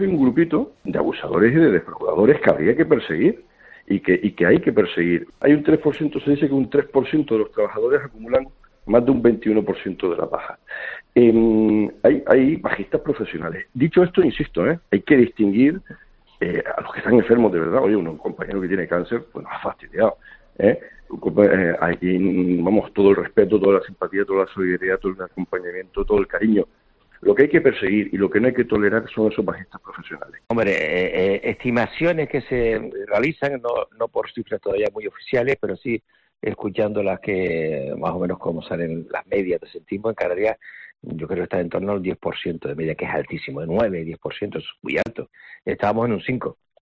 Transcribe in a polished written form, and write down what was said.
hay un grupito de abusadores y de defraudadores que habría que perseguir y que hay que perseguir. Hay un 3%, se dice que un 3% de los trabajadores acumulan más de un 21% de la baja. Hay bajistas profesionales. Dicho esto, insisto, hay que distinguir a los que están enfermos de verdad. Oye, un compañero que tiene cáncer, pues nos ha fastidiado. Aquí, vamos, todo el respeto, toda la simpatía, toda la solidaridad, todo el acompañamiento, todo el cariño. Lo que hay que perseguir y lo que no hay que tolerar son esos bajistas profesionales. Hombre, estimaciones que se realizan, no por cifras todavía muy oficiales, pero sí escuchando las que más o menos como salen las medias de centimo en Canarias, yo creo que está en torno al 10% de media, que es altísimo, de 9, 10%, es muy alto. Estábamos en un 5%.